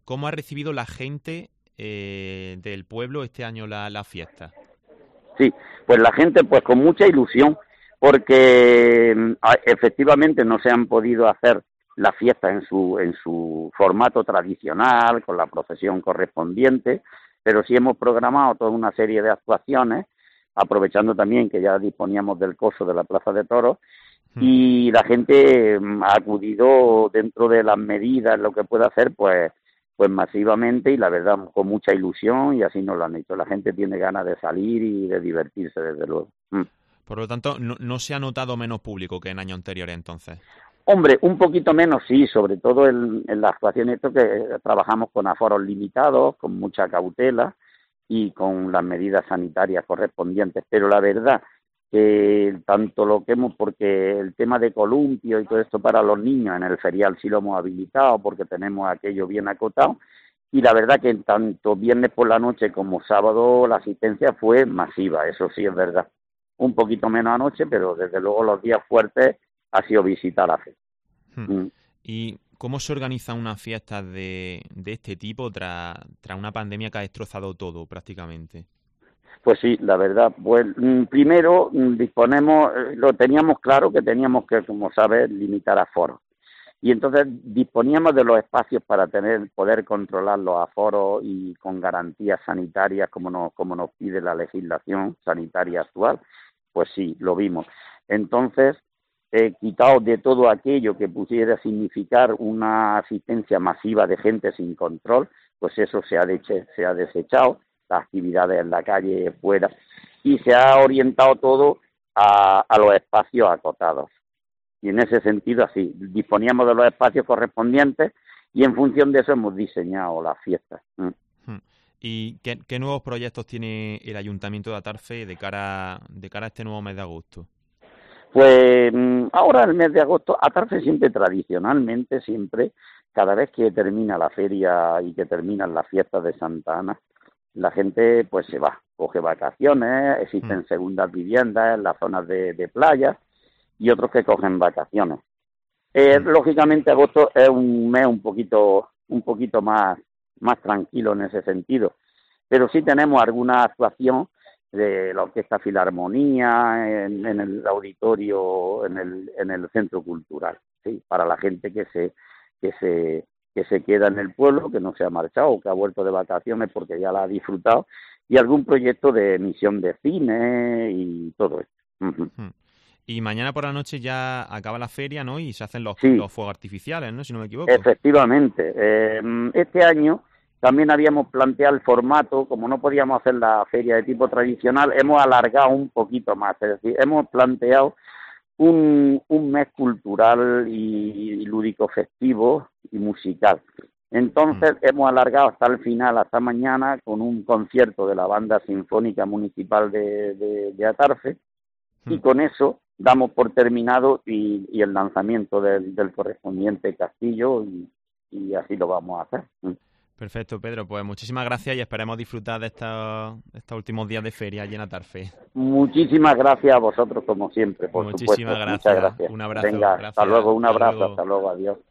¿cómo ha recibido la gente del pueblo este año la fiesta? Sí, pues la gente pues con mucha ilusión, porque efectivamente no se han podido hacer las fiestas en su formato tradicional, con la procesión correspondiente, pero sí hemos programado toda una serie de actuaciones, aprovechando también que ya disponíamos del coso de la Plaza de Toros, y la gente ha acudido dentro de las medidas, lo que puede hacer, pues masivamente, y la verdad con mucha ilusión, y así nos lo han hecho. La gente tiene ganas de salir y de divertirse, desde luego. Por lo tanto, no se ha notado menos público que en años anteriores, entonces. Hombre, un poquito menos, sí, sobre todo en la actuación, esto que trabajamos con aforos limitados, con mucha cautela y con las medidas sanitarias correspondientes, pero la verdad que tanto lo que porque el tema de columpio y todo esto para los niños en el ferial sí lo hemos habilitado porque tenemos aquello bien acotado, y la verdad que tanto viernes por la noche como sábado la asistencia fue masiva, eso sí es verdad. Un poquito menos anoche, pero desde luego los días fuertes ha sido visitar la fe. ¿Y cómo se organiza una fiesta de este tipo tras una pandemia que ha destrozado todo prácticamente? Pues sí, la verdad, pues primero disponemos, lo teníamos claro que teníamos que, como sabes, limitar aforos. Y entonces disponíamos de los espacios para poder controlar los aforos y con garantías sanitarias como nos pide la legislación sanitaria actual. Pues sí, lo vimos. Entonces, quitado de todo aquello que pudiera significar una asistencia masiva de gente sin control, pues eso se ha desechado, las actividades en la calle, fuera, y se ha orientado todo a los espacios acotados. Y en ese sentido, así, disponíamos de los espacios correspondientes y en función de eso hemos diseñado las fiestas. ¿Y qué nuevos proyectos tiene el Ayuntamiento de Atarfe de cara a este nuevo mes de agosto? Pues ahora el mes de agosto, Atarfe tradicionalmente, cada vez que termina la feria y que terminan las fiestas de Santa Ana, la gente pues se va, coge vacaciones, existen segundas viviendas en las zonas de playa y otros que cogen vacaciones. Lógicamente agosto es un mes un poquito más tranquilo en ese sentido, pero sí tenemos alguna actuación de la Orquesta Filarmonía en el auditorio, en el centro cultural, sí, para la gente que se queda en el pueblo, que no se ha marchado o que ha vuelto de vacaciones porque ya la ha disfrutado, y algún proyecto de emisión de cine y todo esto. Y mañana por la noche ya acaba la feria, ¿no? Y se hacen los fuegos artificiales, ¿no? Si no me equivoco. Efectivamente. Este año también habíamos planteado el formato, como no podíamos hacer la feria de tipo tradicional, hemos alargado un poquito más, es decir, hemos planteado un mes cultural y lúdico festivo y musical. Entonces hemos alargado hasta el final, hasta mañana, con un concierto de la Banda Sinfónica Municipal de Atarfe, y con eso damos por terminado y el lanzamiento del correspondiente castillo, y así lo vamos a hacer. Perfecto, Pedro. Pues muchísimas gracias y esperemos disfrutar de estos últimos días de feria allí en Atarfe. Muchísimas gracias a vosotros, como siempre, por supuesto. Muchísimas gracias. Muchas gracias. Un abrazo. Venga, gracias. hasta luego, un abrazo, hasta luego, adiós.